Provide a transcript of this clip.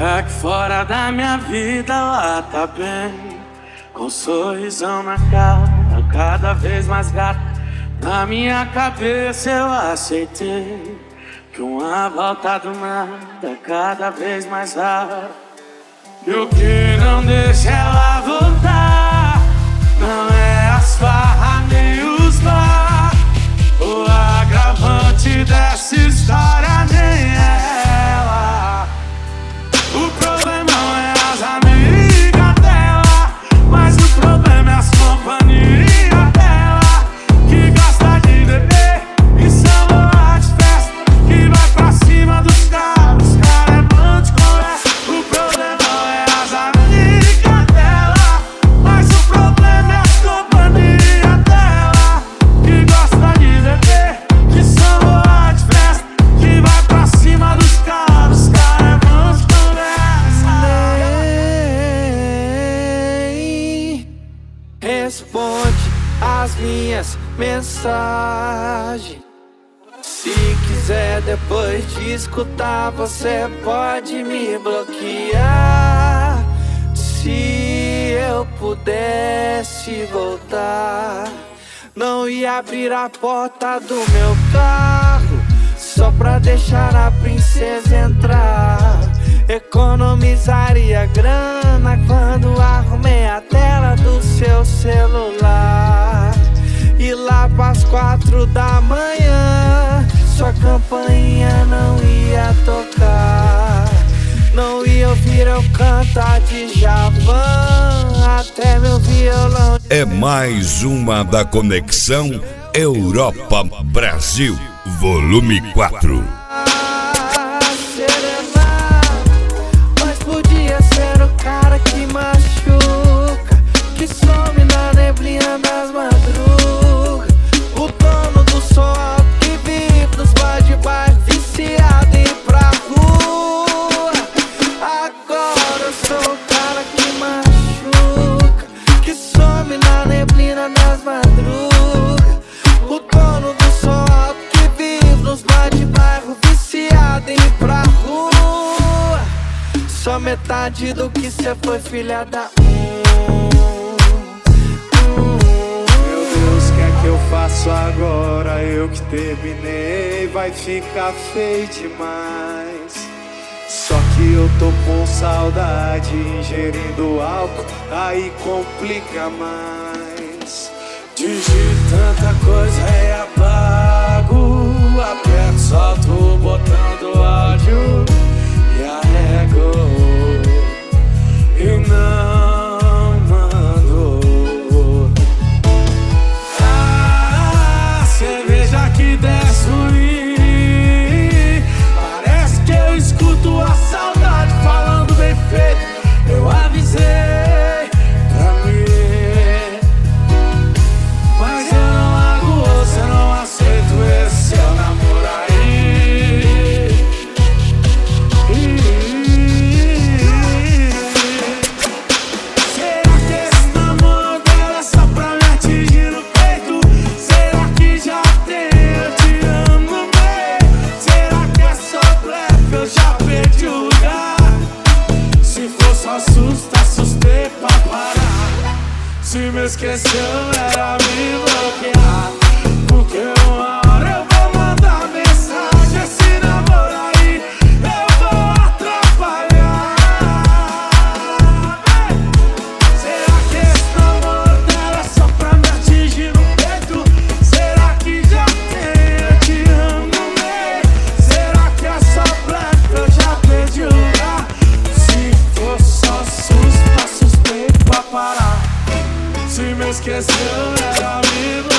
Aqui fora da minha vida ela tá bem, com um sorrisão na cara, cada vez mais gata. Na minha cabeça eu aceitei que uma volta do nada cada vez mais rara. E o que não deixa ela voltar não é as farras nem os bar. O agravante dessa história nem é ela. O problema não é as amigas dela, mas o problema é as companhias dela, que gosta de beber e samba de festa, que vai pra cima dos caras, os caras é bom de conversa. O problema não é as amigas dela, mas o problema é as companhias dela, que gosta de beber, que samba de festa, que vai pra cima dos caras, os caras é bom de conversa. Nem responde as minhas mensagens. Se quiser depois de escutar, você pode me bloquear. Se eu pudesse voltar, não ia abrir a porta do meu carro só pra deixar a princesa entrar. Economizaria grana quando arrumei a tela do seu celular. E lá pras 4 da manhã sua campainha não ia tocar. Não ia ouvir eu cantar de Djavan, até meu violão. É mais uma da Conexão Europa-Brasil, volume 4. Mas podia ser o cara que machuca, que some na neblina das madrugas, o dono do som alto que vive nos bar de bairro, viciado em ir pra rua. Agora eu sou o cara que machuca, que some na neblina das madrugas, o dono do som alto que vive nos bar de bairro, viciado em ir pra rua. Só metade do que cê foi, filha da Meu Deus, o que é que eu faço agora? Eu que terminei, vai ficar feio demais. Só que eu tô com saudade, ingerindo álcool, aí complica mais. Digito tanta coisa e apago, aperto, solto o botão do áudio e arrego e não mando. A cerveja que desce ruim, parece que eu escuto a saudade falando bem feito. Eu avisei pra mim, mas eu não largo você, não aceito esse seu namoro aí. Será que esse namoro dela é só pra me atingir no peito? Será que já tem eu te amo no meio? Será que é só blefe, eu já perdi o lugar? Se for só susto, assustei pra parar. Se me esqueceu era me bloquear, porque uma hora eu vou mandar mensagem. Esse namoro aí eu vou atrapalhar. Será que esse namoro dela é só pra me atingir no peito? Será que já tem eu te amo no meio? Será que é só blefe, eu já perdi o lugar? Se for só susto, assustei pra parar. Se me esqueceu era me